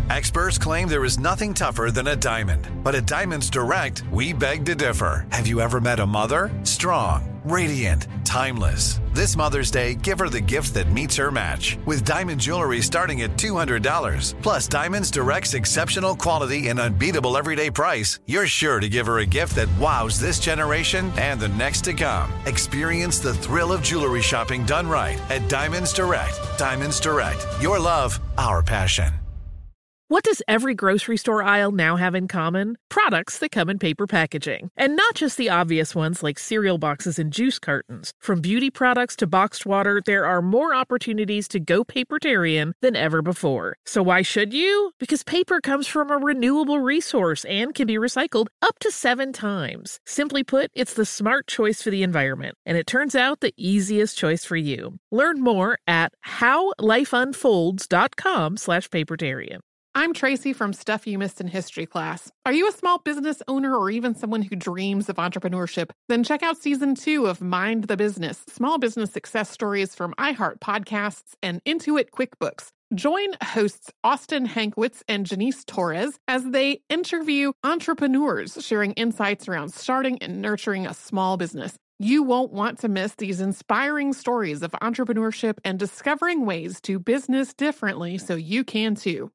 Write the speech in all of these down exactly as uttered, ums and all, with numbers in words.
Experts claim there is nothing tougher than a diamond. But at Diamonds Direct, we beg to differ. Have you ever met a mother? Strong, radiant, timeless. This Mother's Day, give her the gift that meets her match. With diamond jewelry starting at two hundred dollars. Plus Diamonds Direct's exceptional quality and unbeatable everyday price, you're sure to give her a gift that wows this generation and the next to come. Experience the thrill of jewelry shopping done right at Diamonds Direct. Diamonds Direct. Your love, our passion. What does every grocery store aisle now have in common? Products that come in paper packaging. And not just the obvious ones like cereal boxes and juice cartons. From beauty products to boxed water, there are more opportunities to go papertarian than ever before. So why should you? Because paper comes from a renewable resource and can be recycled up to seven times. Simply put, it's the smart choice for the environment. And it turns out the easiest choice for you. Learn more at howlifeunfolds.com slash papertarian. I'm Tracy from Stuff You Missed in History class. Are you a small business owner or even someone who dreams of entrepreneurship? Then check out season two of Mind the Business, small business success stories from iHeart Podcasts and Intuit QuickBooks. Join hosts Austin Hankwitz and Janice Torres as they interview entrepreneurs sharing insights around starting and nurturing a small business. You won't want to miss these inspiring stories of entrepreneurship and discovering ways to business differently so you can too.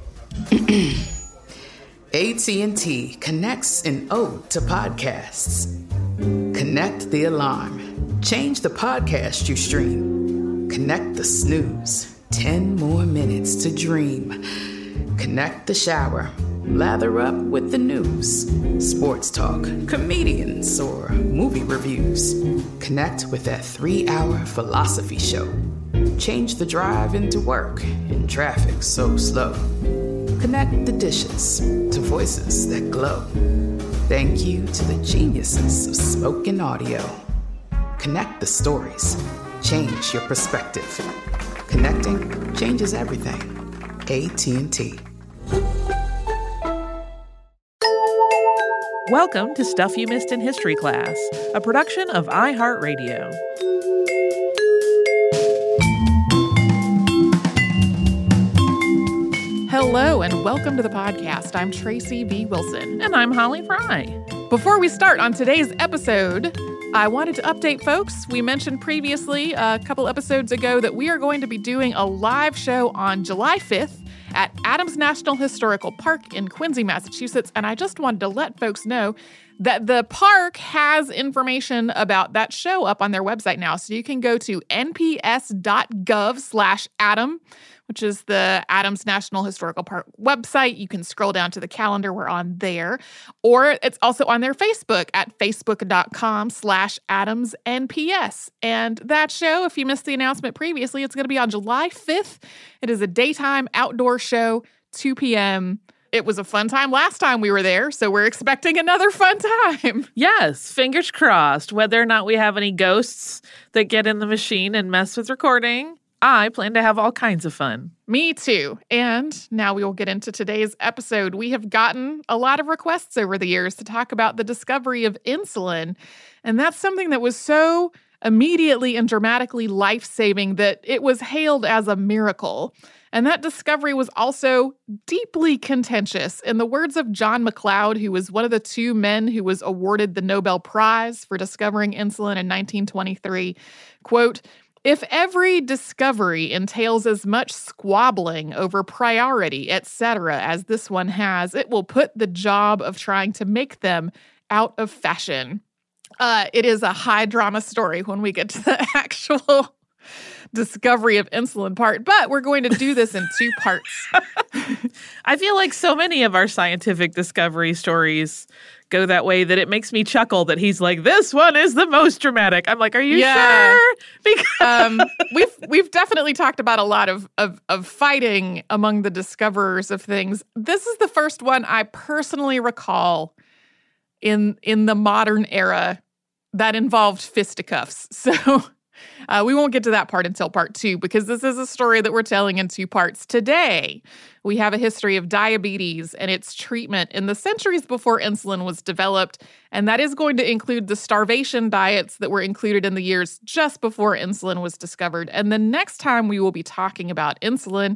A T and T connects an ode to podcasts. Connect the alarm. Change the podcast you stream. Connect the snooze. Ten more minutes to dream. Connect the shower. Lather up with the news. Sports talk, comedians, or movie reviews. Connect with that three-hour philosophy show. Change the drive into work in traffic so slow. Connect the dishes to voices that glow. Thank you to the geniuses of spoken audio. Connect the stories. Change your perspective. Connecting changes everything. A T and T. Welcome to Stuff You Missed in History class, a production of iHeartRadio. Hello and welcome to the podcast. I'm Tracy V. Wilson. And I'm Holly Fry. Before we start on today's episode, I wanted to update folks. We mentioned previously a couple episodes ago that we are going to be doing a live show on July fifth at Adams National Historical Park in Quincy, Massachusetts. And I just wanted to let folks know that the park has information about that show up on their website now. So you can go to nps.gov slash Adam, which is the Adams National Historical Park website. You can scroll down to the calendar. We're on there. Or it's also on their Facebook at facebook.com slash AdamsNPS. And that show, if you missed the announcement previously, it's going to be on July fifth. It is a daytime outdoor show, two p.m. It was a fun time last time we were there, so we're expecting another fun time. Yes, fingers crossed. Whether or not we have any ghosts that get in the machine and mess with recording, I plan to have all kinds of fun. Me too. And now we will get into today's episode. We have gotten a lot of requests over the years to talk about the discovery of insulin. And that's something that was so immediately and dramatically life-saving that it was hailed as a miracle. And that discovery was also deeply contentious. In the words of John McLeod, who was one of the two men who was awarded the Nobel Prize for discovering insulin in nineteen twenty-three, quote, "If every discovery entails as much squabbling over priority, et cetera, as this one has, it will put the job of trying to make them out of fashion." Uh, it is a high drama story when we get to the actual discovery of insulin part, but we're going to do this in two parts. I feel like so many of our scientific discovery stories go that way that it makes me chuckle that he's like, this one is the most dramatic. I'm like, are you yeah. sure? Because um, we've we've definitely talked about a lot of, of of fighting among the discoverers of things. This is the first one I personally recall in in the modern era that involved fisticuffs. So Uh, we won't get to that part until part two, because this is a story that we're telling in two parts. Today, we have a history of diabetes and its treatment in the centuries before insulin was developed, and that is going to include the starvation diets that were included in the years just before insulin was discovered. And the next time we will be talking about insulin,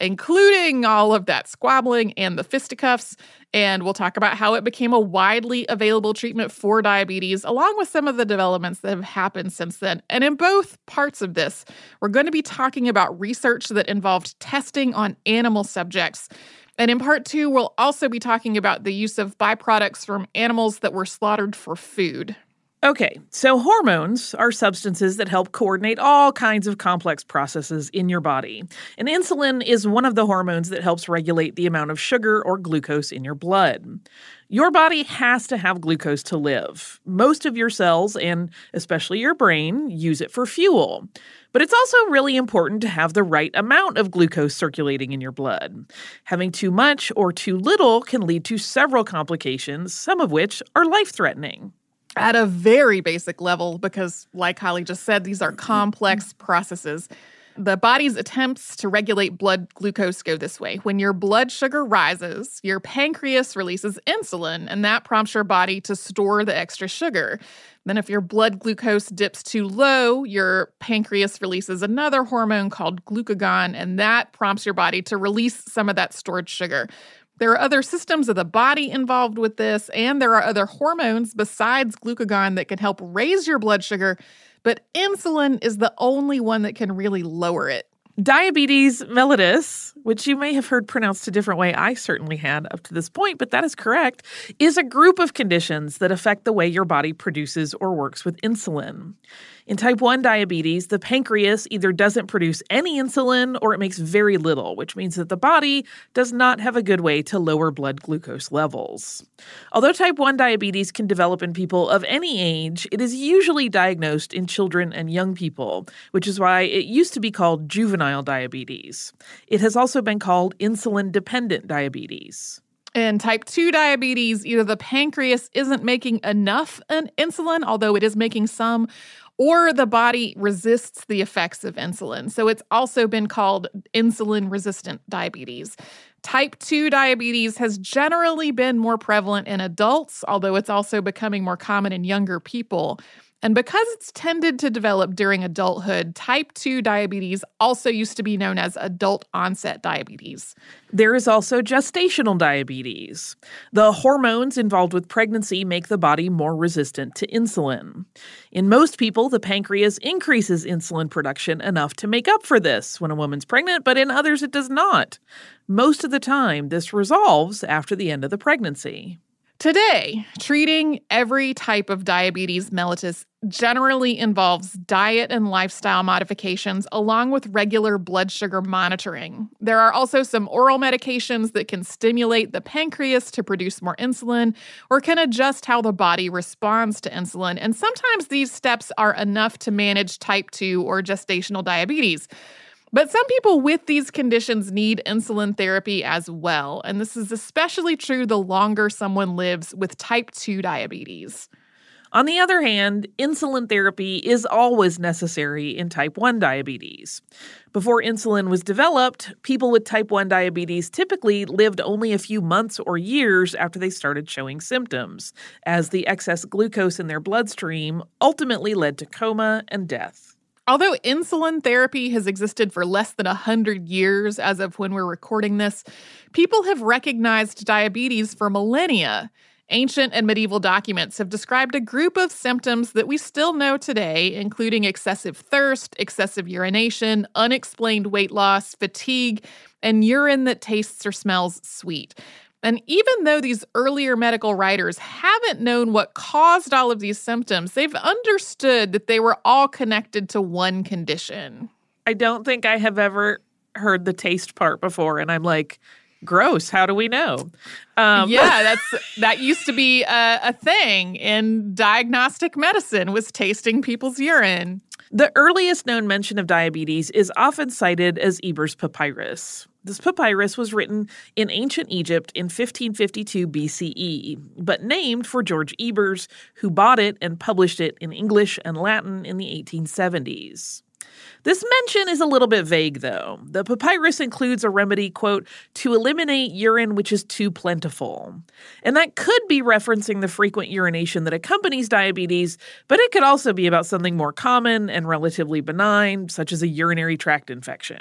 including all of that squabbling and the fisticuffs. And we'll talk about how it became a widely available treatment for diabetes, along with some of the developments that have happened since then. And in both parts of this, we're going to be talking about research that involved testing on animal subjects. And in part two, we'll also be talking about the use of byproducts from animals that were slaughtered for food. Okay, so hormones are substances that help coordinate all kinds of complex processes in your body. And insulin is one of the hormones that helps regulate the amount of sugar or glucose in your blood. Your body has to have glucose to live. Most of your cells, and especially your brain, use it for fuel. But it's also really important to have the right amount of glucose circulating in your blood. Having too much or too little can lead to several complications, some of which are life-threatening. At a very basic level, because like Holly just said, these are complex processes. The body's attempts to regulate blood glucose go this way. When your blood sugar rises, your pancreas releases insulin, and that prompts your body to store the extra sugar. Then if your blood glucose dips too low, your pancreas releases another hormone called glucagon, and that prompts your body to release some of that stored sugar. There are other systems of the body involved with this, and there are other hormones besides glucagon that can help raise your blood sugar, but insulin is the only one that can really lower it. Diabetes mellitus, which you may have heard pronounced a different way, I certainly had up to this point, but that is correct, is a group of conditions that affect the way your body produces or works with insulin. In type one diabetes, the pancreas either doesn't produce any insulin or it makes very little, which means that the body does not have a good way to lower blood glucose levels. Although type one diabetes can develop in people of any age, it is usually diagnosed in children and young people, which is why it used to be called juvenile diabetes. It has also been called insulin-dependent diabetes. In type two diabetes, either the pancreas isn't making enough insulin, although it is making some, or the body resists the effects of insulin. So it's also been called insulin-resistant diabetes. Type two diabetes has generally been more prevalent in adults, although it's also becoming more common in younger people. And because it's tended to develop during adulthood, type two diabetes also used to be known as adult-onset diabetes. There is also gestational diabetes. The hormones involved with pregnancy make the body more resistant to insulin. In most people, the pancreas increases insulin production enough to make up for this when a woman's pregnant, but in others it does not. Most of the time, this resolves after the end of the pregnancy. Today, treating every type of diabetes mellitus generally involves diet and lifestyle modifications along with regular blood sugar monitoring. There are also some oral medications that can stimulate the pancreas to produce more insulin or can adjust how the body responds to insulin. And sometimes these steps are enough to manage type two or gestational diabetes. But some people with these conditions need insulin therapy as well, and this is especially true the longer someone lives with type two diabetes. On the other hand, insulin therapy is always necessary in type one diabetes. Before insulin was developed, people with type one diabetes typically lived only a few months or years after they started showing symptoms, as the excess glucose in their bloodstream ultimately led to coma and death. Although insulin therapy has existed for less than one hundred years as of when we're recording this, people have recognized diabetes for millennia. Ancient and medieval documents have described a group of symptoms that we still know today, including excessive thirst, excessive urination, unexplained weight loss, fatigue, and urine that tastes or smells sweet. And even though these earlier medical writers haven't known what caused all of these symptoms, they've understood that they were all connected to one condition. I don't think I have ever heard the taste part before, and I'm like, gross, how do we know? Um, yeah, that's that used to be a, a thing in diagnostic medicine, was tasting people's urine. The earliest known mention of diabetes is often cited as Eber's Papyrus. This papyrus was written in ancient Egypt in fifteen fifty-two B C E, but named for George Ebers, who bought it and published it in English and Latin in the eighteen seventies. This mention is a little bit vague, though. The papyrus includes a remedy, quote, to eliminate urine which is too plentiful. And that could be referencing the frequent urination that accompanies diabetes, but it could also be about something more common and relatively benign, such as a urinary tract infection.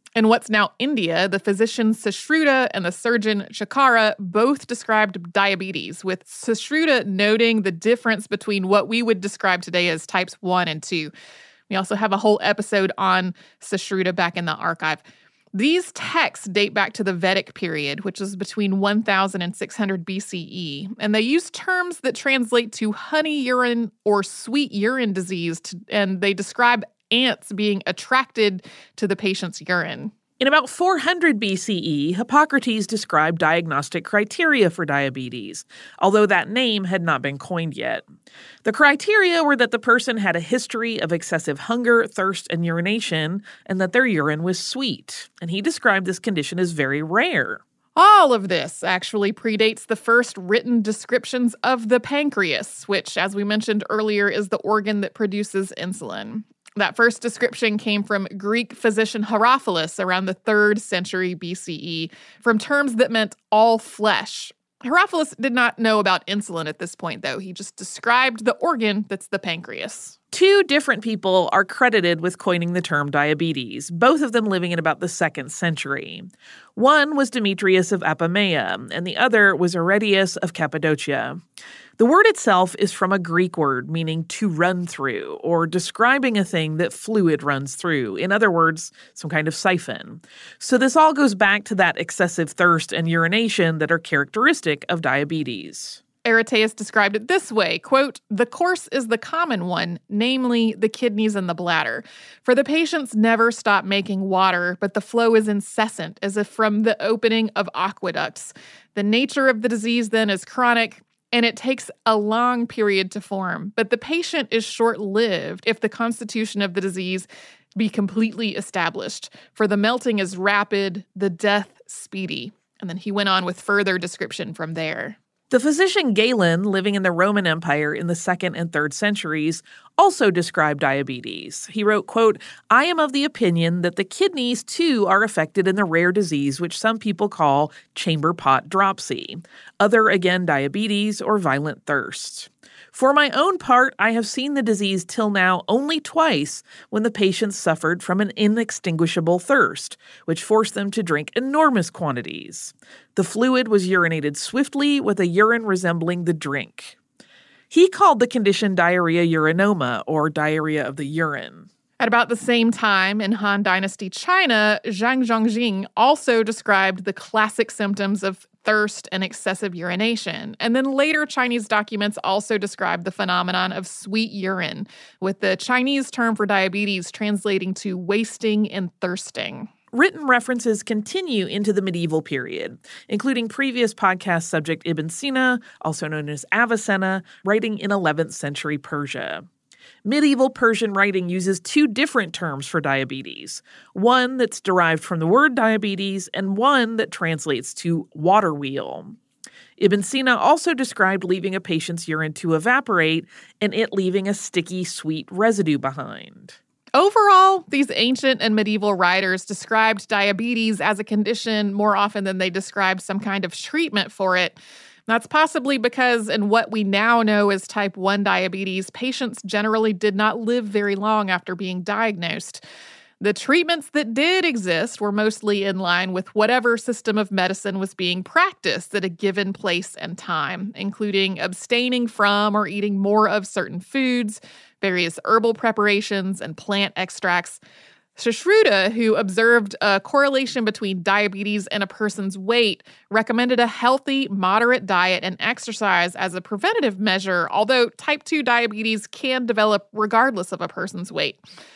In what's now India, the physician Sushruta and the surgeon Chakara both described diabetes, with Sushruta noting the difference between what we would describe today as types one and two. We also have a whole episode on Sushruta back in the archive. These texts date back to the Vedic period, which is between one thousand and six hundred B C E, and they use terms that translate to honey urine or sweet urine disease, to, and they describe ants being attracted to the patient's urine. In about four hundred B C E, Hippocrates described diagnostic criteria for diabetes, although that name had not been coined yet. The criteria were that the person had a history of excessive hunger, thirst, and urination, and that their urine was sweet. And he described this condition as very rare. All of this actually predates the first written descriptions of the pancreas, which, as we mentioned earlier, is the organ that produces insulin. That first description came from Greek physician Herophilus around the third century B C E, from terms that meant all flesh. Herophilus did not know about insulin at this point, though. He just described the organ that's the pancreas. Two different people are credited with coining the term diabetes, both of them living in about the second century. One was Demetrius of Apamea, and the other was Arrhetius of Cappadocia. The word itself is from a Greek word meaning to run through, or describing a thing that fluid runs through. In other words, some kind of siphon. So this all goes back to that excessive thirst and urination that are characteristic of diabetes. Arrhetius described it this way, quote, "The course is the common one, namely the kidneys and the bladder. For the patients never stop making water, but the flow is incessant, as if from the opening of aqueducts. The nature of the disease then is chronic, and it takes a long period to form. But the patient is short-lived if the constitution of the disease be completely established, for the melting is rapid, the death speedy." And then he went on with further description from there. The physician Galen, living in the Roman Empire in the second and third centuries, also described diabetes. He wrote, quote, "I am of the opinion that the kidneys, too, are affected in the rare disease which some people call chamber pot dropsy, other again diabetes or violent thirst. For my own part, I have seen the disease till now only twice, when the patients suffered from an inextinguishable thirst, which forced them to drink enormous quantities. The fluid was urinated swiftly, with a urine resembling the drink." He called the condition diarrhea urinoma, or diarrhea of the urine. At about the same time, in Han Dynasty China, Zhang Zhongjing also described the classic symptoms of thirst and excessive urination. And then later Chinese documents also describe the phenomenon of sweet urine, with the Chinese term for diabetes translating to wasting and thirsting. Written references continue into the medieval period, including previous podcast subject Ibn Sina, also known as Avicenna, writing in eleventh century Persia. Medieval Persian writing uses two different terms for diabetes, one that's derived from the word diabetes and one that translates to water wheel. Ibn Sina also described leaving a patient's urine to evaporate and it leaving a sticky, sweet residue behind. Overall, these ancient and medieval writers described diabetes as a condition more often than they described some kind of treatment for it. That's possibly because in what we now know as type one diabetes, patients generally did not live very long after being diagnosed. The treatments that did exist were mostly in line with whatever system of medicine was being practiced at a given place and time, including abstaining from or eating more of certain foods, various herbal preparations, and plant extracts. Sushruta, who observed a correlation between diabetes and a person's weight, recommended a healthy, moderate diet and exercise as a preventative measure, although type two diabetes can develop regardless of a person's weight.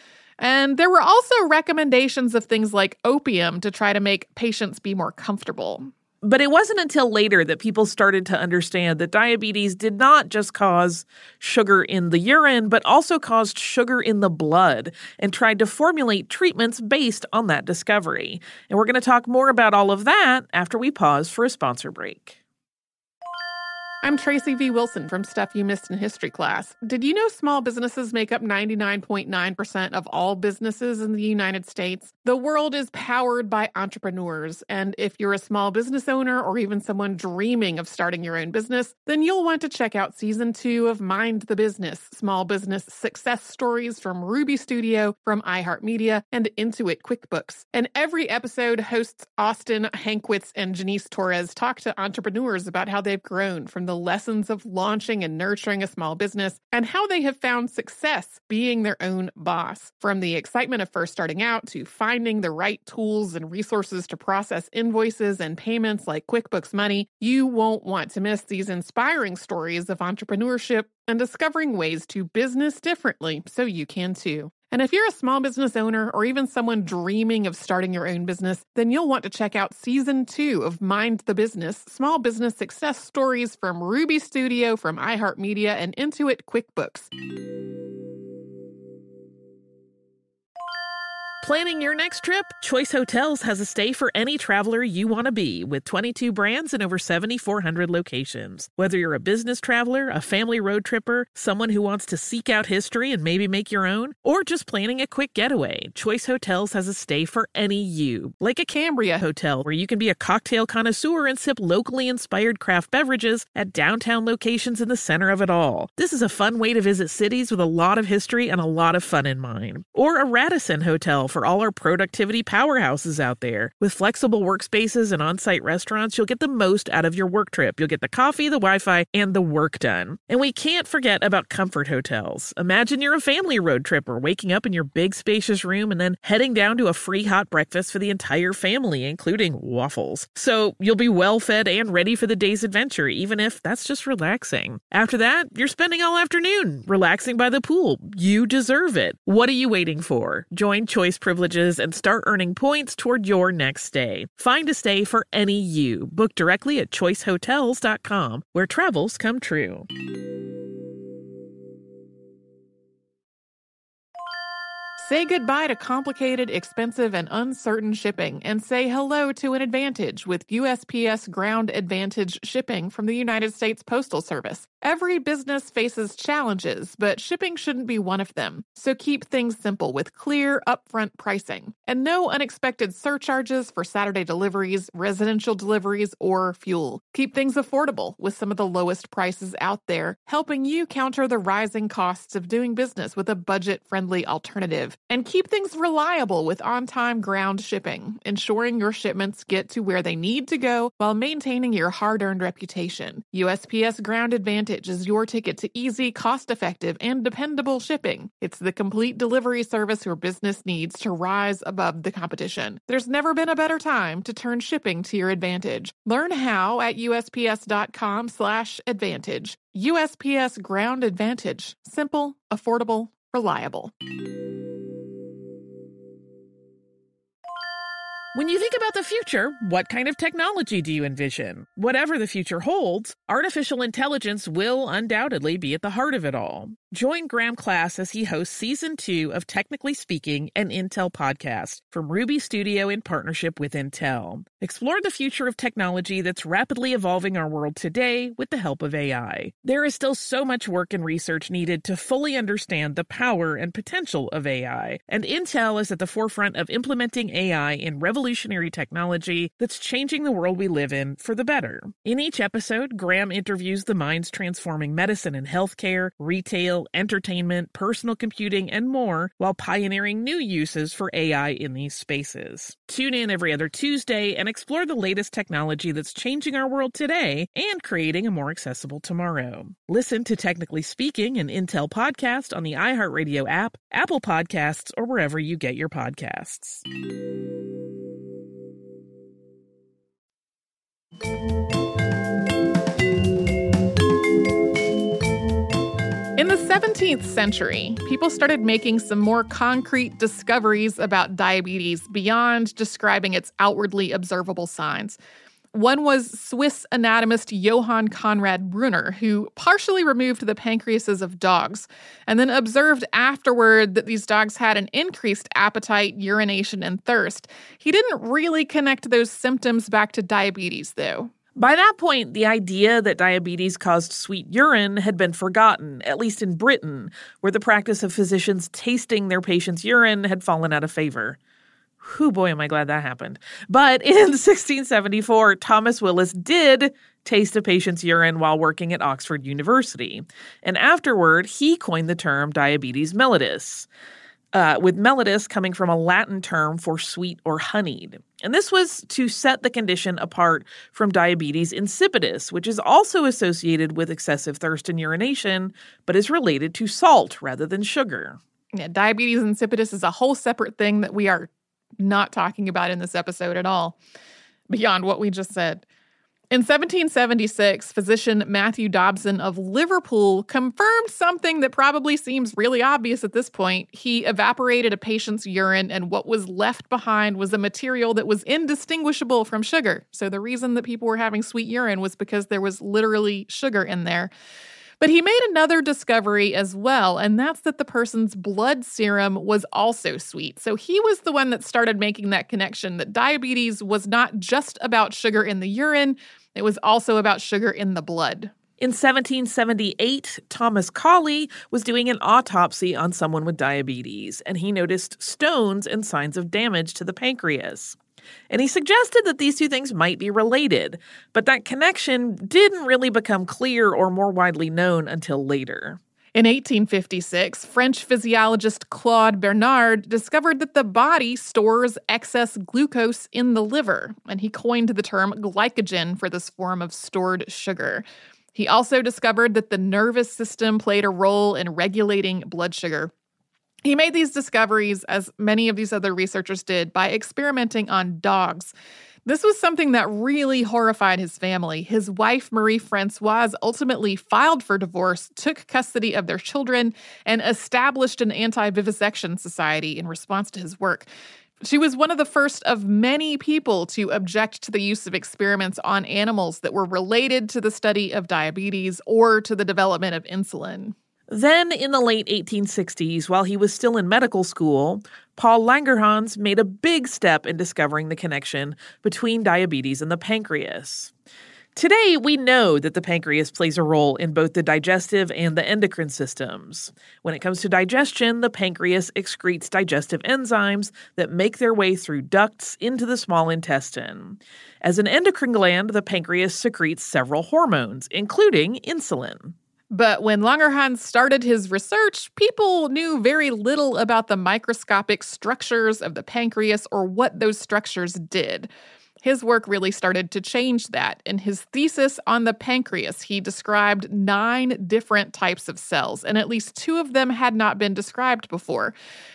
And there were also recommendations of things like opium to try to make patients be more comfortable. But it wasn't until later that people started to understand that diabetes did not just cause sugar in the urine, but also caused sugar in the blood, and tried to formulate treatments based on that discovery. And we're going to talk more about all of that after we pause for a sponsor break. I'm Tracy V. Wilson from Stuff You Missed in History class. Did you know small businesses make up ninety-nine point nine percent of all businesses in the United States? The world is powered by entrepreneurs, and if you're a small business owner or even someone dreaming of starting your own business, then you'll want to check out season two of Mind the Business, small business success stories from Ruby Studio, from iHeartMedia, and Intuit QuickBooks. And every episode, hosts Austin Hankwitz and Janice Torres talk to entrepreneurs about how they've grown from the lessons of launching and nurturing a small business and how they have found success being their own boss. From the excitement of first starting out to finding the right tools and resources to process invoices and payments like QuickBooks Money, you won't want to miss these inspiring stories of entrepreneurship and discovering ways to business differently so you can too. And if you're a small business owner or even someone dreaming of starting your own business, then you'll want to check out season two of Mind the Business, small business success stories from Ruby Studio, from iHeartMedia, and Intuit QuickBooks. Planning your next trip? Choice Hotels has a stay for any traveler you want to be, with twenty-two brands and over seven thousand four hundred locations. Whether you're a business traveler, a family road tripper, someone who wants to seek out history and maybe make your own, or just planning a quick getaway, Choice Hotels has a stay for any you. Like a Cambria Hotel, where you can be a cocktail connoisseur and sip locally inspired craft beverages at downtown locations in the center of it all. This is a fun way to visit cities with a lot of history and a lot of fun in mind. Or a Radisson Hotel, for all our productivity powerhouses out there. With flexible workspaces and on-site restaurants, you'll get the most out of your work trip. You'll get the coffee, the Wi-Fi, and the work done. And we can't forget about Comfort Hotels. Imagine you're a family road tripper, waking up in your big spacious room and then heading down to a free hot breakfast for the entire family, including waffles. So you'll be well fed and ready for the day's adventure, even if that's just relaxing. After that, you're spending all afternoon relaxing by the pool. You deserve it. What are you waiting for? Join Choice Privileges and start earning points toward your next stay. Find a stay for any you. Book directly at choice hotels dot com, where travels come true. Say goodbye to complicated, expensive, and uncertain shipping, and say hello to an advantage with U S P S Ground Advantage shipping from the United States Postal Service. Every business faces challenges, but shipping shouldn't be one of them. So keep things simple with clear, upfront pricing. And no unexpected surcharges for Saturday deliveries, residential deliveries, or fuel. Keep things affordable with some of the lowest prices out there, helping you counter the rising costs of doing business with a budget-friendly alternative. And keep things reliable with on-time ground shipping, ensuring your shipments get to where they need to go while maintaining your hard-earned reputation. U S P S Ground Advantage is your ticket to easy, cost-effective, and dependable shipping. It's the complete delivery service your business needs to rise above the competition. There's never been a better time to turn shipping to your advantage. Learn how at U S P S dot com slash advantage. U S P S Ground Advantage. Simple, affordable, reliable. When you think about the future, what kind of technology do you envision? Whatever the future holds, artificial intelligence will undoubtedly be at the heart of it all. Join Graham Class as he hosts season two of Technically Speaking, an Intel podcast from Ruby Studio in partnership with Intel. Explore the future of technology that's rapidly evolving our world today with the help of A I. There is still so much work and research needed to fully understand the power and potential of A I, and Intel is at the forefront of implementing A I in revolutionary technology that's changing the world we live in for the better. In each episode, Graham interviews the minds transforming medicine and healthcare, retail, entertainment, personal computing, and more, while pioneering new uses for A I in these spaces. Tune in every other Tuesday and explore the latest technology that's changing our world today and creating a more accessible tomorrow. Listen to Technically Speaking, an Intel podcast on the iHeartRadio app, Apple Podcasts, or wherever you get your podcasts. In the seventeenth century, people started making some more concrete discoveries about diabetes beyond describing its outwardly observable signs. One was Swiss anatomist Johann Conrad Brunner, who partially removed the pancreases of dogs and then observed afterward that these dogs had an increased appetite, urination, and thirst. He didn't really connect those symptoms back to diabetes, though. By that point, the idea that diabetes caused sweet urine had been forgotten, at least in Britain, where the practice of physicians tasting their patients' urine had fallen out of favor. Whew, boy, am I glad that happened. But in sixteen seventy-four, Thomas Willis did taste a patient's urine while working at Oxford University. And afterward, he coined the term diabetes mellitus, uh, with mellitus coming from a Latin term for sweet or honeyed. And this was to set the condition apart from diabetes insipidus, which is also associated with excessive thirst and urination, but is related to salt rather than sugar. Yeah, diabetes insipidus is a whole separate thing that we are not talking about in this episode at all, beyond what we just said. In seventeen seventy-six, physician Matthew Dobson of Liverpool confirmed something that probably seems really obvious at this point. He evaporated a patient's urine, and what was left behind was a material that was indistinguishable from sugar. So the reason that people were having sweet urine was because there was literally sugar in there. But he made another discovery as well, and that's that the person's blood serum was also sweet. So he was the one that started making that connection that diabetes was not just about sugar in the urine, it was also about sugar in the blood. In seventeen seventy-eight, Thomas Colley was doing an autopsy on someone with diabetes, and he noticed stones and signs of damage to the pancreas. And he suggested that these two things might be related, but that connection didn't really become clear or more widely known until later. In eighteen fifty-six, French physiologist Claude Bernard discovered that the body stores excess glucose in the liver, and he coined the term glycogen for this form of stored sugar. He also discovered that the nervous system played a role in regulating blood sugar. He made these discoveries, as many of these other researchers did, by experimenting on dogs. This was something that really horrified his family. His wife, Marie Francoise, ultimately filed for divorce, took custody of their children, and established an anti-vivisection society in response to his work. She was one of the first of many people to object to the use of experiments on animals that were related to the study of diabetes or to the development of insulin. Then, in the late eighteen sixties, while he was still in medical school, Paul Langerhans made a big step in discovering the connection between diabetes and the pancreas. Today, we know that the pancreas plays a role in both the digestive and the endocrine systems. When it comes to digestion, the pancreas excretes digestive enzymes that make their way through ducts into the small intestine. As an endocrine gland, the pancreas secretes several hormones, including insulin. But when Langerhans started his research, people knew very little about the microscopic structures of the pancreas or what those structures did. His work really started to change that. In his thesis on the pancreas, he described nine different types of cells, and at least two of them had not been described before.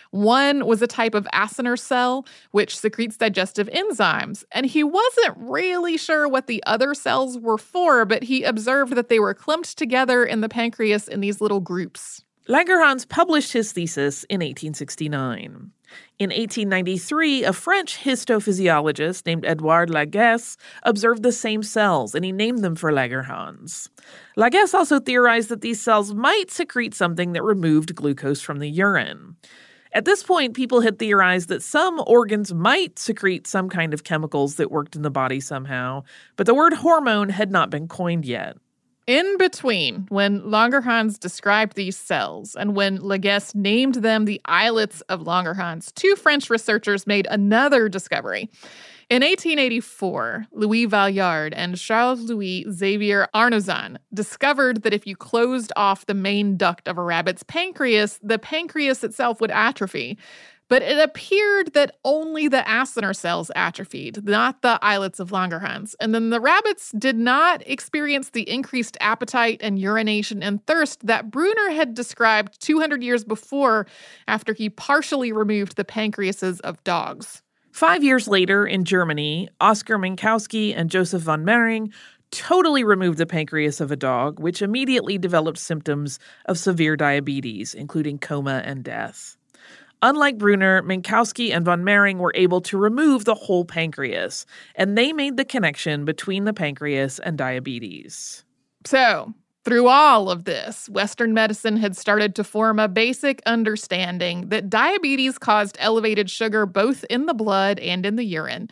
One was a type of acinar cell, which secretes digestive enzymes, and he wasn't really sure what the other cells were for, but he observed that they were clumped together in the pancreas in these little groups. Langerhans published his thesis in eighteen sixty-nine. In eighteen ninety-three, a French histophysiologist named Edouard Laguesse observed the same cells, and he named them for Langerhans. Laguesse also theorized that these cells might secrete something that removed glucose from the urine. At this point, people had theorized that some organs might secrete some kind of chemicals that worked in the body somehow, but the word hormone had not been coined yet. In between, when Langerhans described these cells and when Laguesse named them the islets of Langerhans, two French researchers made another discovery. In eighteen eighty-four, Louis Valliard and Charles-Louis Xavier Arnozan discovered that if you closed off the main duct of a rabbit's pancreas, the pancreas itself would atrophy. But it appeared that only the acinar cells atrophied, not the islets of Langerhans. And then the rabbits did not experience the increased appetite and urination and thirst that Brunner had described two hundred years before after he partially removed the pancreases of dogs. Five years later, in Germany, Oskar Minkowski and Joseph von Mering totally removed the pancreas of a dog, which immediately developed symptoms of severe diabetes, including coma and death. Unlike Brunner, Minkowski and von Mering were able to remove the whole pancreas, and they made the connection between the pancreas and diabetes. So, through all of this, Western medicine had started to form a basic understanding that diabetes caused elevated sugar both in the blood and in the urine.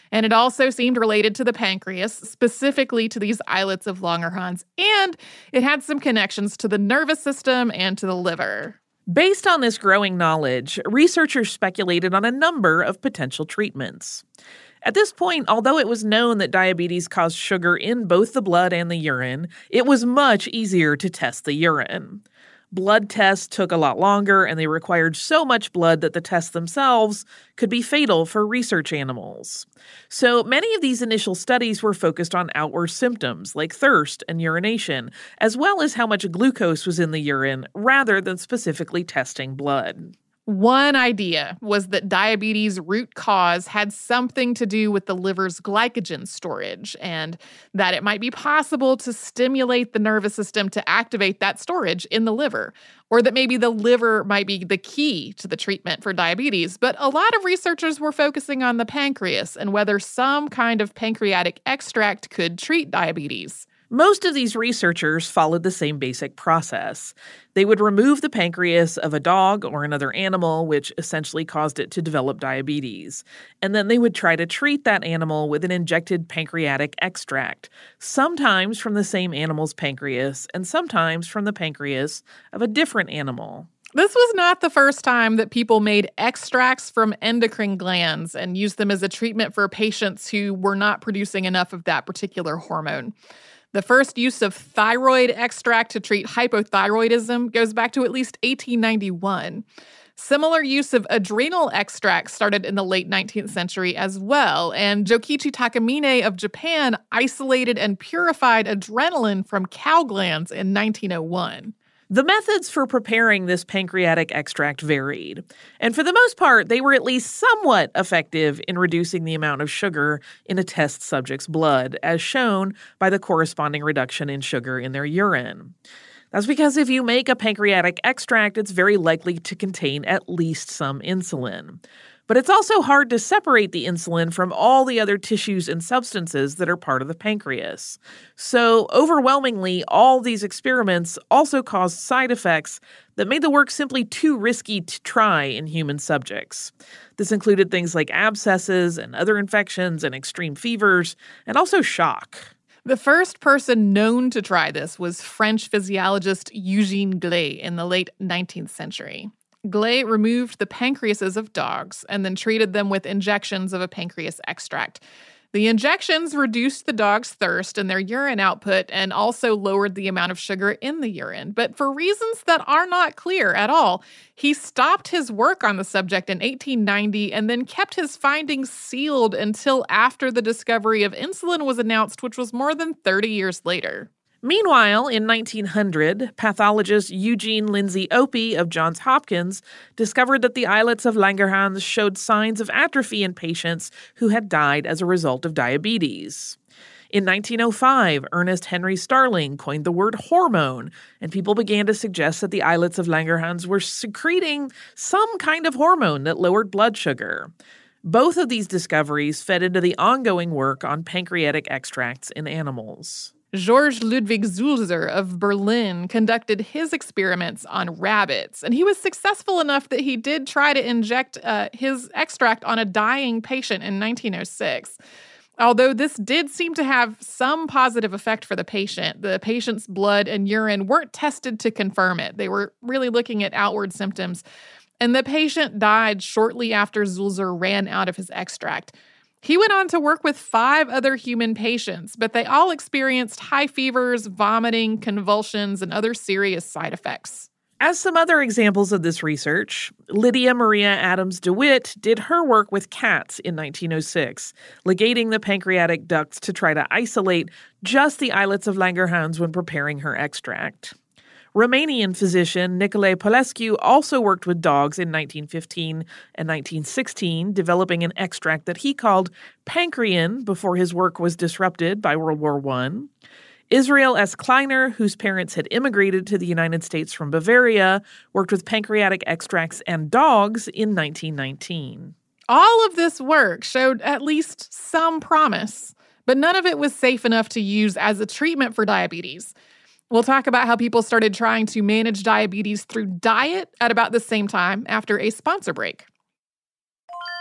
And it also seemed related to the pancreas, specifically to these islets of Langerhans, and it had some connections to the nervous system and to the liver. Based on this growing knowledge, researchers speculated on a number of potential treatments. At this point, although it was known that diabetes caused sugar in both the blood and the urine, it was much easier to test the urine. Blood tests took a lot longer, and they required so much blood that the tests themselves could be fatal for research animals. So many of these initial studies were focused on outward symptoms like thirst and urination, as well as how much glucose was in the urine, rather than specifically testing blood. One idea was that diabetes' root cause had something to do with the liver's glycogen storage, and that it might be possible to stimulate the nervous system to activate that storage in the liver, or that maybe the liver might be the key to the treatment for diabetes. But a lot of researchers were focusing on the pancreas and whether some kind of pancreatic extract could treat diabetes. Most of these researchers followed the same basic process. They would remove the pancreas of a dog or another animal, which essentially caused it to develop diabetes. And then they would try to treat that animal with an injected pancreatic extract, sometimes from the same animal's pancreas and sometimes from the pancreas of a different animal. This was not the first time that people made extracts from endocrine glands and used them as a treatment for patients who were not producing enough of that particular hormone. The first use of thyroid extract to treat hypothyroidism goes back to at least eighteen ninety-one. Similar use of adrenal extract started in the late nineteenth century as well, and Jokichi Takamine of Japan isolated and purified adrenaline from cow glands in nineteen oh one. The methods for preparing this pancreatic extract varied, and for the most part, they were at least somewhat effective in reducing the amount of sugar in a test subject's blood, as shown by the corresponding reduction in sugar in their urine. That's because if you make a pancreatic extract, it's very likely to contain at least some insulin. But it's also hard to separate the insulin from all the other tissues and substances that are part of the pancreas. So, overwhelmingly, all these experiments also caused side effects that made the work simply too risky to try in human subjects. This included things like abscesses and other infections and extreme fevers, and also shock. The first person known to try this was French physiologist Eugène Glay in the late nineteenth century. Glay removed the pancreases of dogs and then treated them with injections of a pancreas extract. The injections reduced the dog's thirst and their urine output and also lowered the amount of sugar in the urine. But for reasons that are not clear at all, he stopped his work on the subject in eighteen ninety and then kept his findings sealed until after the discovery of insulin was announced, which was more than thirty years later. Meanwhile, in nineteen hundred, pathologist Eugene Lindsay Opie of Johns Hopkins discovered that the islets of Langerhans showed signs of atrophy in patients who had died as a result of diabetes. In nineteen oh five, Ernest Henry Starling coined the word hormone, and people began to suggest that the islets of Langerhans were secreting some kind of hormone that lowered blood sugar. Both of these discoveries fed into the ongoing work on pancreatic extracts in animals. George Ludwig Sulzer of Berlin conducted his experiments on rabbits, and he was successful enough that he did try to inject uh, his extract on a dying patient in nineteen oh six. Although this did seem to have some positive effect for the patient, the patient's blood and urine weren't tested to confirm it. They were really looking at outward symptoms, and the patient died shortly after Sulzer ran out of his extract. He went on to work with five other human patients, but they all experienced high fevers, vomiting, convulsions, and other serious side effects. As some other examples of this research, Lydia Maria Adams DeWitt did her work with cats in nineteen oh six, ligating the pancreatic ducts to try to isolate just the islets of Langerhans when preparing her extract. Romanian physician Nicolae Polescu also worked with dogs in nineteen fifteen and nineteen sixteen, developing an extract that he called Pancrean before his work was disrupted by World War One. Israel S. Kleiner, whose parents had immigrated to the United States from Bavaria, worked with pancreatic extracts and dogs in nineteen nineteen. All of this work showed at least some promise, but none of it was safe enough to use as a treatment for diabetes. We'll talk about how people started trying to manage diabetes through diet at about the same time after a sponsor break.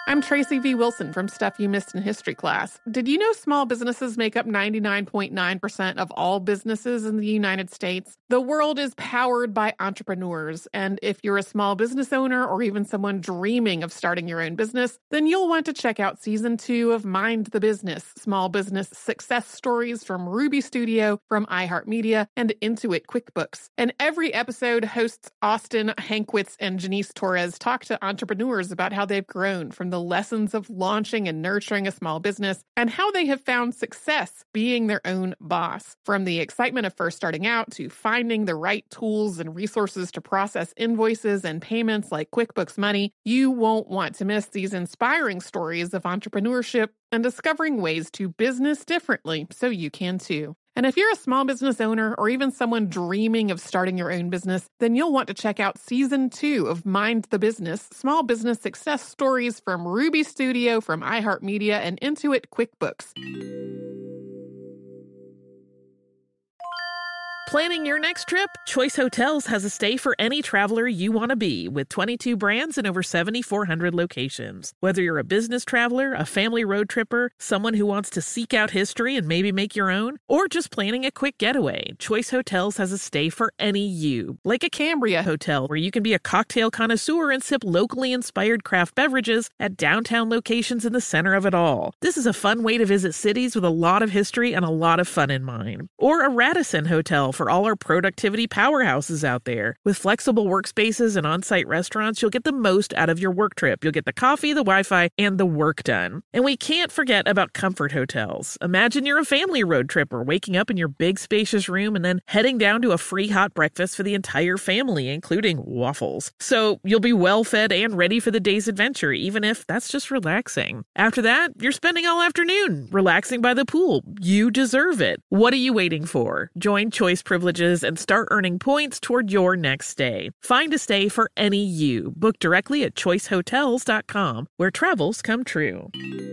I'm Tracy V. Wilson from Stuff You Missed in History class. Did you know small businesses make up ninety-nine point nine percent of all businesses in the United States? The world is powered by entrepreneurs, and if you're a small business owner or even someone dreaming of starting your own business, then you'll want to check out season two of Mind the Business, small business success stories from Ruby Studio, from iHeartMedia, and Intuit QuickBooks. And every episode, hosts Austin Hankwitz and Janice Torres talk to entrepreneurs about how they've grown from the lessons of launching and nurturing a small business and how they have found success being their own boss. From the excitement of first starting out to finding the right tools and resources to process invoices and payments like QuickBooks Money, you won't want to miss these inspiring stories of entrepreneurship and discovering ways to business differently so you can too. And if you're a small business owner or even someone dreaming of starting your own business, then you'll want to check out season two of Mind the Business, small business success stories from Ruby Studio, from iHeartMedia, and Intuit QuickBooks. Planning your next trip? Choice Hotels has a stay for any traveler you want to be, with twenty-two brands and over seven thousand four hundred locations. Whether you're a business traveler, a family road tripper, someone who wants to seek out history and maybe make your own, or just planning a quick getaway, Choice Hotels has a stay for any you. Like a Cambria Hotel, where you can be a cocktail connoisseur and sip locally inspired craft beverages at downtown locations in the center of it all. This is a fun way to visit cities with a lot of history and a lot of fun in mind. Or a Radisson Hotel for all our productivity powerhouses out there. With flexible workspaces and on-site restaurants, you'll get the most out of your work trip. You'll get the coffee, the Wi-Fi, and the work done. And we can't forget about Comfort Hotels. Imagine you're a family road tripper, waking up in your big spacious room and then heading down to a free hot breakfast for the entire family, including waffles. So you'll be well fed and ready for the day's adventure, even if that's just relaxing. After that, you're spending all afternoon relaxing by the pool. You deserve it. What are you waiting for? Join Choice Privileges and start earning points toward your next stay. Find a stay for any you. Book directly at choice hotels dot com, where travels come true.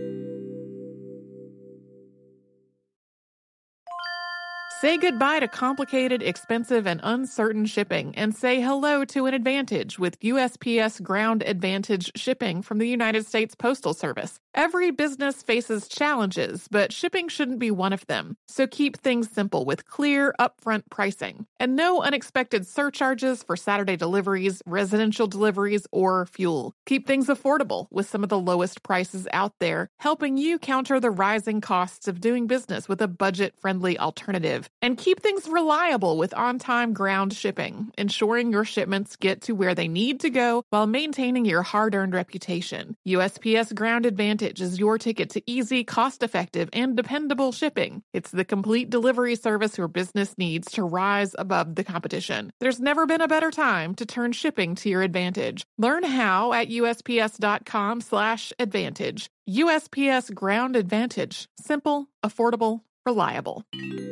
Say goodbye to complicated, expensive, and uncertain shipping, and say hello to an advantage with U S P S Ground Advantage shipping from the United States Postal Service. Every business faces challenges, but shipping shouldn't be one of them. So keep things simple with clear, upfront pricing, and no unexpected surcharges for Saturday deliveries, residential deliveries, or fuel. Keep things affordable with some of the lowest prices out there, helping you counter the rising costs of doing business with a budget-friendly alternative. And keep things reliable with on-time ground shipping, ensuring your shipments get to where they need to go while maintaining your hard-earned reputation. U S P S Ground Advantage is your ticket to easy, cost-effective, and dependable shipping. It's the complete delivery service your business needs to rise above the competition. There's never been a better time to turn shipping to your advantage. Learn how at U S P S dot com slash advantage. U S P S Ground Advantage. Simple, affordable, reliable.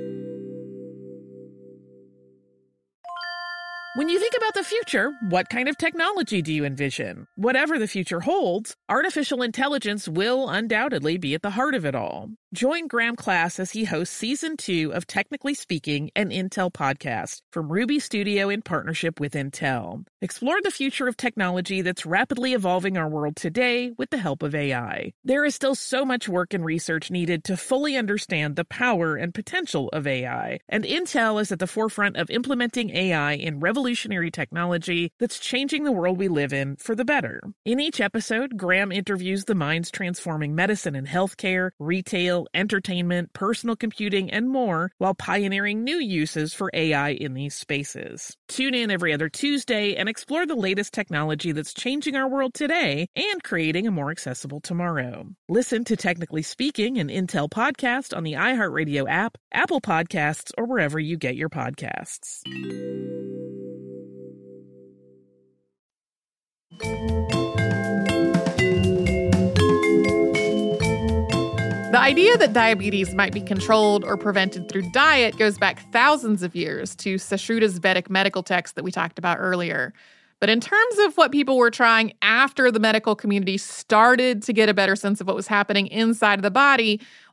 When you think about the future, what kind of technology do you envision? Whatever the future holds, artificial intelligence will undoubtedly be at the heart of it all. Join Graham Class as he hosts Season two of Technically Speaking, an Intel podcast from Ruby Studio in partnership with Intel. Explore the future of technology that's rapidly evolving our world today with the help of A I. There is still so much work and research needed to fully understand the power and potential of A I, and Intel is at the forefront of implementing A I in revolutionary technology that's changing the world we live in for the better. In each episode, Graham interviews the minds transforming medicine and healthcare, retail, entertainment, personal computing, and more, while pioneering new uses for A I in these spaces. Tune in every other Tuesday and explore the latest technology that's changing our world today and creating a more accessible tomorrow. Listen to Technically Speaking, an Intel podcast on the iHeartRadio app, Apple Podcasts, or wherever you get your podcasts. The idea that diabetes might be controlled or prevented through diet goes back thousands of years to Sushruta's Vedic medical text that we talked about earlier. But in terms of what people were trying after the medical community started to get a better sense of what was happening inside of the body,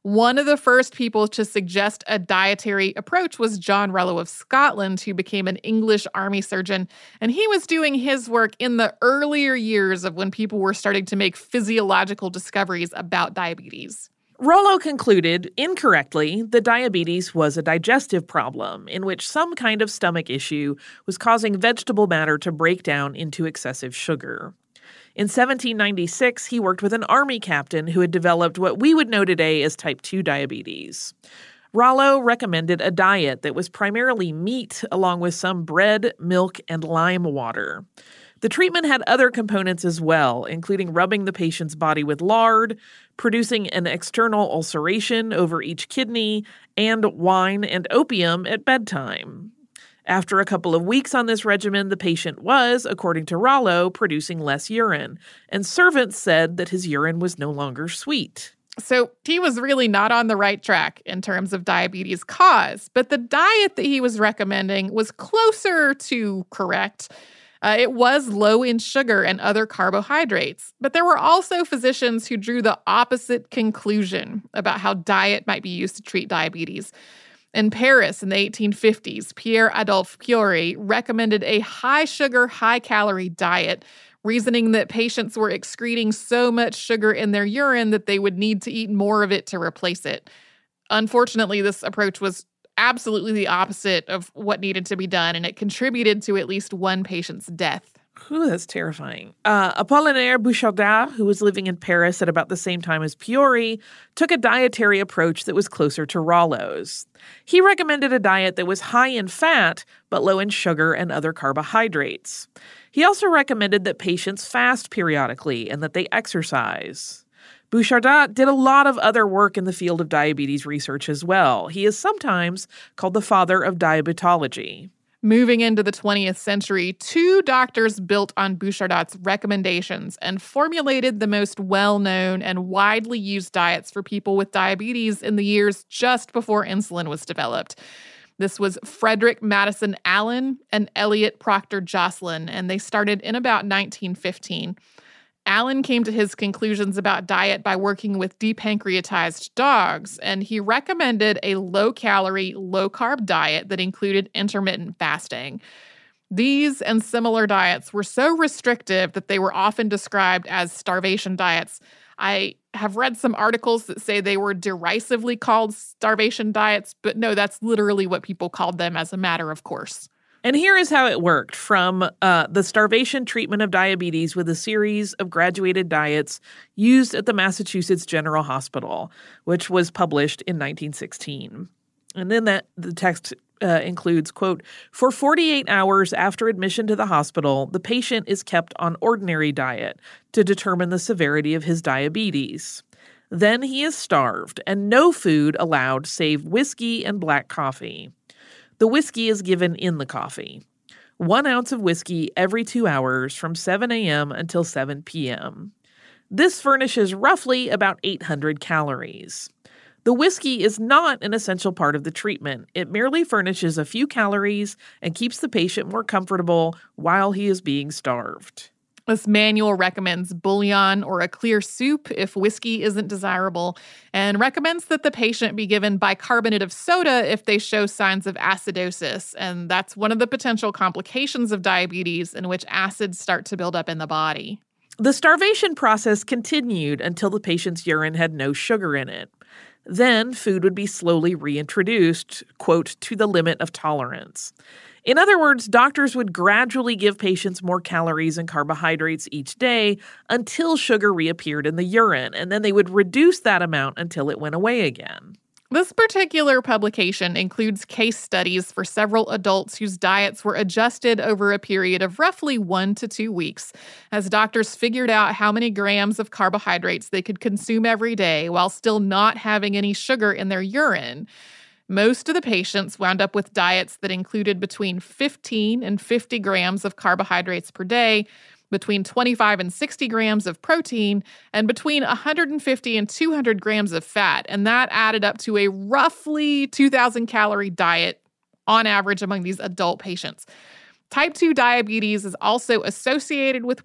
One of the first people to suggest a dietary approach was John Rollo of Scotland, who became an English army surgeon. And he was doing his work in the earlier years of when people were starting to make physiological discoveries about diabetes. Rollo concluded, incorrectly, that diabetes was a digestive problem in which some kind of stomach issue was causing vegetable matter to break down into excessive sugar. In seventeen ninety-six, he worked with an army captain who had developed what we would know today as type two diabetes. Rollo recommended a diet that was primarily meat along with some bread, milk, and lime water. The treatment had other components as well, including rubbing the patient's body with lard, producing an external ulceration over each kidney, and wine and opium at bedtime. After a couple of weeks on this regimen, the patient was, according to Rollo, producing less urine, and servants said that his urine was no longer sweet. So he was really not on the right track in terms of diabetes cause, but the diet that he was recommending was closer to correct. Uh, it was low in sugar and other carbohydrates, but there were also physicians who drew the opposite conclusion about how diet might be used to treat diabetes. In Paris in the eighteen fifties, Pierre Adolphe Curie recommended a high-sugar, high-calorie diet, reasoning that patients were excreting so much sugar in their urine that they would need to eat more of it to replace it. Unfortunately, this approach was absolutely the opposite of what needed to be done, and it contributed to at least one patient's death. Ooh, that's terrifying. Uh, Apollinaire Bouchardat, who was living in Paris at about the same time as Fiore, took a dietary approach that was closer to Rollo's. He recommended a diet that was high in fat, but low in sugar and other carbohydrates. He also recommended that patients fast periodically and that they exercise. Bouchardat did a lot of other work in the field of diabetes research as well. He is sometimes called the father of diabetology. Moving into the twentieth century, two doctors built on Bouchardat's recommendations and formulated the most well-known and widely used diets for people with diabetes in the years just before insulin was developed. This was Frederick Madison Allen and Elliot Proctor Joslin, and they started in about nineteen fifteen. Allen came to his conclusions about diet by working with depancreatized dogs, and he recommended a low-calorie, low-carb diet that included intermittent fasting. These and similar diets were so restrictive that they were often described as starvation diets. I have read some articles that say they were derisively called starvation diets, but no, that's literally what people called them as a matter of course. And here is how it worked from uh, the starvation treatment of diabetes with a series of graduated diets used at the Massachusetts General Hospital, which was published in nineteen sixteen. And then that the text uh, includes, quote, for forty-eight hours after admission to the hospital, the patient is kept on ordinary diet to determine the severity of his diabetes. Then he is starved and no food allowed save whiskey and black coffee. The whiskey is given in the coffee. One ounce of whiskey every two hours from seven a.m. until seven p.m. This furnishes roughly about eight hundred calories. The whiskey is not an essential part of the treatment. It merely furnishes a few calories and keeps the patient more comfortable while he is being starved. This manual recommends bouillon or a clear soup if whiskey isn't desirable, and recommends that the patient be given bicarbonate of soda if they show signs of acidosis, and that's one of the potential complications of diabetes in which acids start to build up in the body. The starvation process continued until the patient's urine had no sugar in it. Then food would be slowly reintroduced, quote, to the limit of tolerance. In other words, doctors would gradually give patients more calories and carbohydrates each day until sugar reappeared in the urine, and then they would reduce that amount until it went away again. This particular publication includes case studies for several adults whose diets were adjusted over a period of roughly one to two weeks, as doctors figured out how many grams of carbohydrates they could consume every day while still not having any sugar in their urine. Most of the patients wound up with diets that included between fifteen and fifty grams of carbohydrates per day, between twenty-five and sixty grams of protein, and between one hundred fifty and two hundred grams of fat. And that added up to a roughly two thousand calorie diet on average among these adult patients. Type two diabetes is also associated with weight,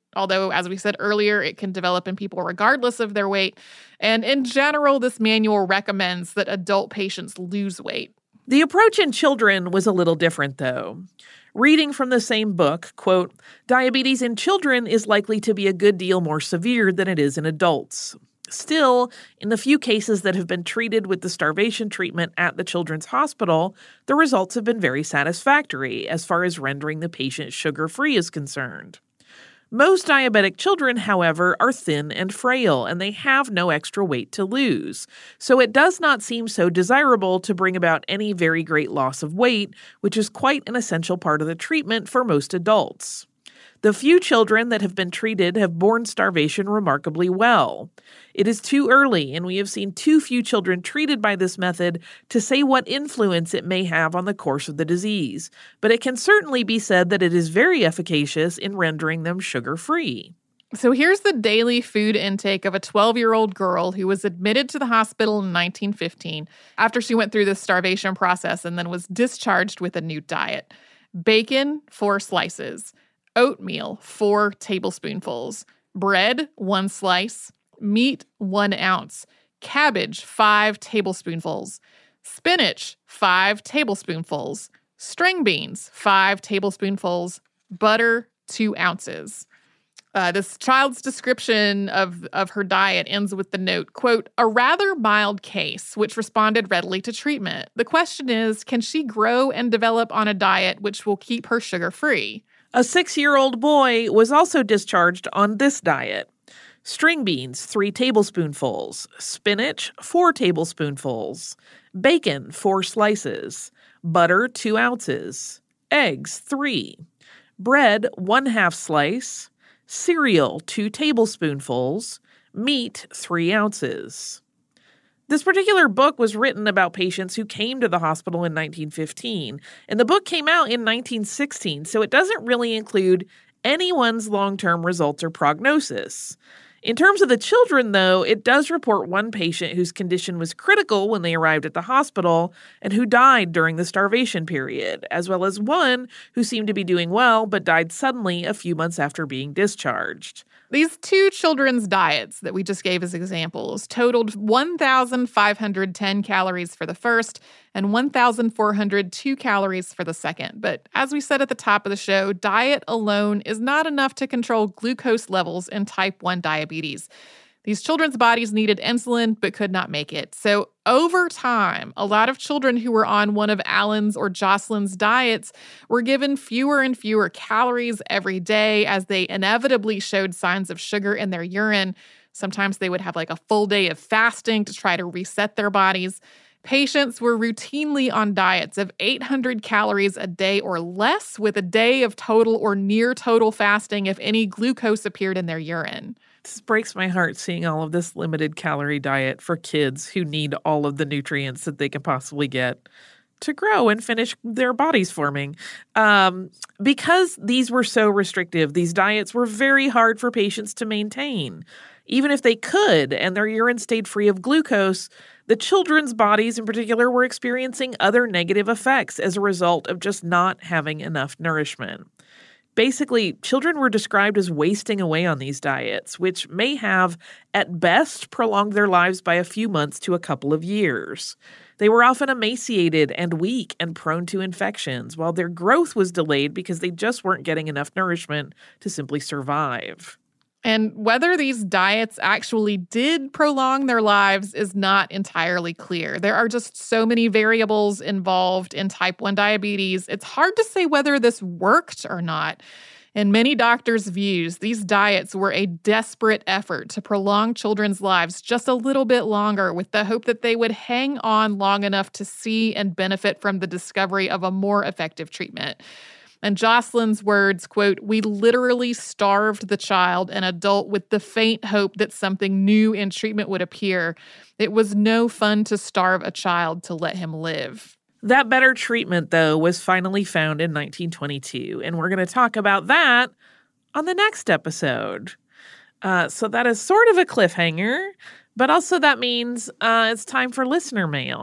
although, as we said earlier, it can develop in people regardless of their weight. And in general, this manual recommends that adult patients lose weight. The approach in children was a little different, though. Reading from the same book, quote, diabetes in children is likely to be a good deal more severe than it is in adults. Still, in the few cases that have been treated with the starvation treatment at the Children's Hospital, the results have been very satisfactory as far as rendering the patient sugar-free is concerned. Most diabetic children, however, are thin and frail, and they have no extra weight to lose. So it does not seem so desirable to bring about any very great loss of weight, which is quite an essential part of the treatment for most adults. The few children that have been treated have borne starvation remarkably well. It is too early, and we have seen too few children treated by this method to say what influence it may have on the course of the disease, but it can certainly be said that it is very efficacious in rendering them sugar-free. So here's the daily food intake of a twelve-year-old girl who was admitted to the hospital in nineteen fifteen after she went through this starvation process and then was discharged with a new diet. Bacon, four slices. Oatmeal, four tablespoonfuls. Bread, one slice. Meat, one ounce. Cabbage, five tablespoonfuls. Spinach, five tablespoonfuls. String beans, five tablespoonfuls. Butter, two ounces. Uh, this child's description of, of her diet ends with the note, quote, a rather mild case, which responded readily to treatment. The question is, can she grow and develop on a diet which will keep her sugar-free? A six-year-old boy was also discharged on this diet. String beans, three tablespoonfuls. Spinach, four tablespoonfuls. Bacon, four slices. Butter, two ounces. Eggs, three. Bread, one half slice. Cereal, two tablespoonfuls. Meat, three ounces. This particular book was written about patients who came to the hospital in nineteen fifteen, and the book came out in nineteen sixteen, so it doesn't really include anyone's long-term results or prognosis. In terms of the children, though, it does report one patient whose condition was critical when they arrived at the hospital and who died during the starvation period, as well as one who seemed to be doing well but died suddenly a few months after being discharged. These two children's diets that we just gave as examples totaled one thousand five hundred ten calories for the first and one thousand four hundred two calories for the second. But as we said at the top of the show, diet alone is not enough to control glucose levels in type one diabetes. These children's bodies needed insulin but could not make it. So over time, a lot of children who were on one of Alan's or Jocelyn's diets were given fewer and fewer calories every day as they inevitably showed signs of sugar in their urine. Sometimes they would have like a full day of fasting to try to reset their bodies. Patients were routinely on diets of eight hundred calories a day or less, with a day of total or near total fasting if any glucose appeared in their urine. This breaks my heart seeing all of this limited calorie diet for kids who need all of the nutrients that they can possibly get to grow and finish their bodies forming. Um, because these were so restrictive, these diets were very hard for patients to maintain. Even if they could and their urine stayed free of glucose, the children's bodies in particular were experiencing other negative effects as a result of just not having enough nourishment. Basically, children were described as wasting away on these diets, which may have, at best, prolonged their lives by a few months to a couple of years. They were often emaciated and weak and prone to infections, while their growth was delayed because they just weren't getting enough nourishment to simply survive. And whether these diets actually did prolong their lives is not entirely clear. There are just so many variables involved in type one diabetes. It's hard to say whether this worked or not. In many doctors' views, these diets were a desperate effort to prolong children's lives just a little bit longer with the hope that they would hang on long enough to see and benefit from the discovery of a more effective treatment. And Jocelyn's words, quote, "We literally starved the child and adult with the faint hope that something new in treatment would appear. It was no fun to starve a child to let him live." That better treatment, though, was finally found in nineteen twenty-two, and we're going to talk about that on the next episode. Uh, so that is sort of a cliffhanger, but also that means uh, it's time for listener mail.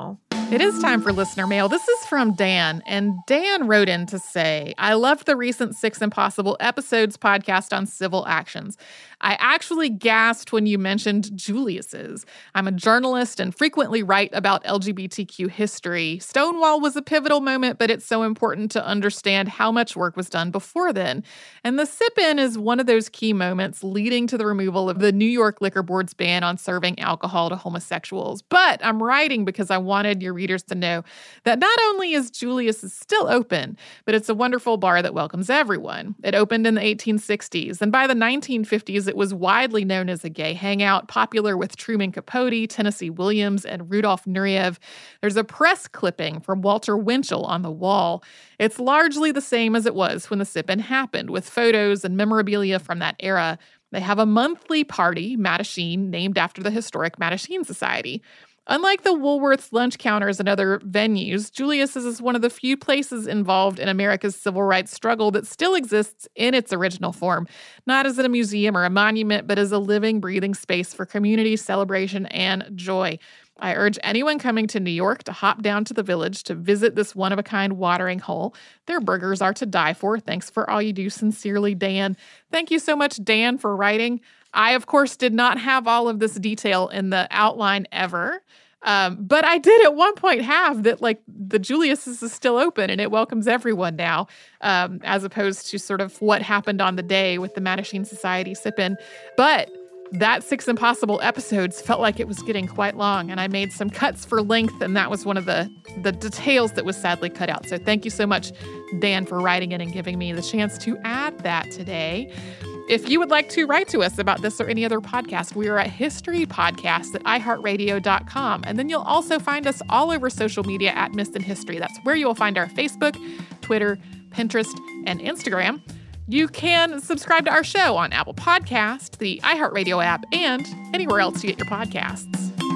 It is time for listener mail. This is from Dan, and Dan wrote in to say, I loved the recent Six Impossible Episodes podcast on civil actions. I actually gasped when you mentioned Julius's. I'm a journalist and frequently write about L G B T Q history. Stonewall was a pivotal moment, but it's so important to understand how much work was done before then. And the sip-in is one of those key moments leading to the removal of the New York Liquor Board's ban on serving alcohol to homosexuals. But I'm writing because I wanted your readers to know that not only is Julius's still open, but it's a wonderful bar that welcomes everyone. It opened in the eighteen sixties, and by the nineteen fifties, it was widely known as a gay hangout, popular with Truman Capote, Tennessee Williams, and Rudolf Nureyev. There's a press clipping from Walter Winchell on the wall. It's largely the same as it was when the sip-in happened, with photos and memorabilia from that era. They have a monthly party, Mattachine, named after the historic Mattachine Society. Unlike the Woolworth's lunch counters and other venues, Julius's is one of the few places involved in America's civil rights struggle that still exists in its original form, not as a museum or a monument, but as a living, breathing space for community, celebration, and joy. I urge anyone coming to New York to hop down to the Village to visit this one-of-a-kind watering hole. Their burgers are to die for. Thanks for all you do. Sincerely, Dan. Thank you so much, Dan, for writing. I, of course, did not have all of this detail in the outline ever, um, but I did at one point have that, like, the Julius's is still open and it welcomes everyone now, um, as opposed to sort of what happened on the day with the Mattachine Society sip-in. But that Six Impossible Episodes felt like it was getting quite long, and I made some cuts for length, and that was one of the, the details that was sadly cut out. So thank you so much, Dan, for writing it and giving me the chance to add that today. If you would like to write to us about this or any other podcast, we are at historypodcast at i heart radio dot com. And then you'll also find us all over social media at Missed in History. That's where you'll find our Facebook, Twitter, Pinterest, and Instagram. You can subscribe to our show on Apple Podcasts, the iHeartRadio app, and anywhere else you get your podcasts.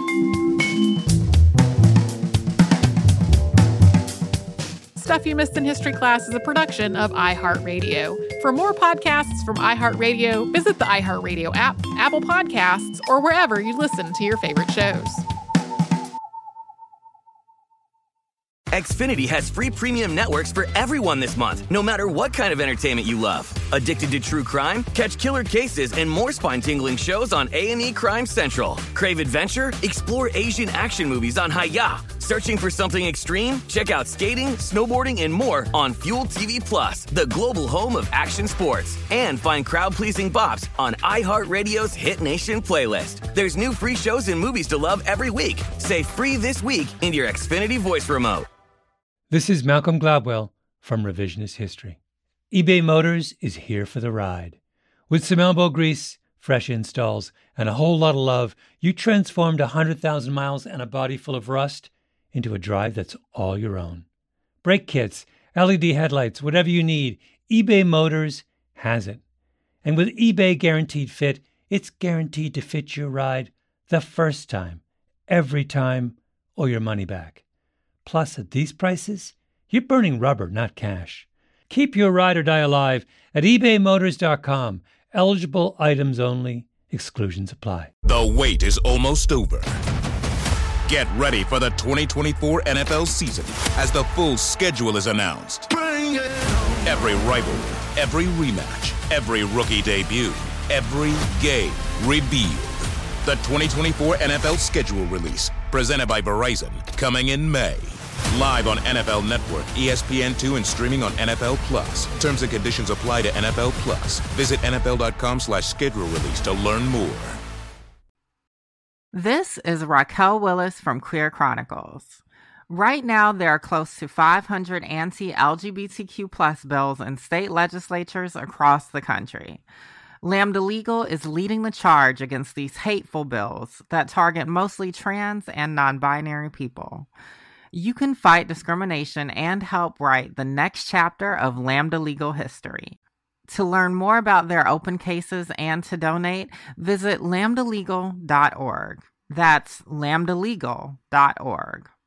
Stuff You Missed in History Class is a production of iHeartRadio. For more podcasts from iHeartRadio, visit the iHeartRadio app, Apple Podcasts, or wherever you listen to your favorite shows. Xfinity has free premium networks for everyone this month, no matter what kind of entertainment you love. Addicted to true crime? Catch killer cases and more spine-tingling shows on A and E Crime Central. Crave adventure? Explore Asian action movies on Hi-Ya. Searching for something extreme? Check out skating, snowboarding, and more on Fuel T V Plus, the global home of action sports. And find crowd-pleasing bops on iHeartRadio's Hit Nation playlist. There's new free shows and movies to love every week. Say free this week in your Xfinity voice remote. This is Malcolm Gladwell from Revisionist History. eBay Motors is here for the ride. With some elbow grease, fresh installs, and a whole lot of love, you transformed one hundred thousand miles and a body full of rust into a drive that's all your own. Brake kits, L E D headlights, whatever you need, eBay Motors has it. And with eBay Guaranteed Fit, it's guaranteed to fit your ride the first time, every time, or your money back. Plus, at these prices, you're burning rubber, not cash. Keep your ride or die alive at ebay motors dot com. Eligible items only. Exclusions apply. The wait is almost over. Get ready for the twenty twenty-four N F L season as the full schedule is announced. Bring it on. Every rivalry, every rematch, every rookie debut, every game revealed. The twenty twenty-four N F L schedule release, presented by Verizon, coming in May. Live on N F L Network, E S P N two, and streaming on N F L Plus. Terms and conditions apply to N F L Plus. Visit N F L dot com slash schedule release to learn more. This is Raquel Willis from Queer Chronicles. Right now, there are close to five hundred anti-L G B T Q plus bills in state legislatures across the country. Lambda Legal is leading the charge against these hateful bills that target mostly trans and non-binary people. You can fight discrimination and help write the next chapter of Lambda Legal history. To learn more about their open cases and to donate, visit lambda legal dot org. That's lambda legal dot org.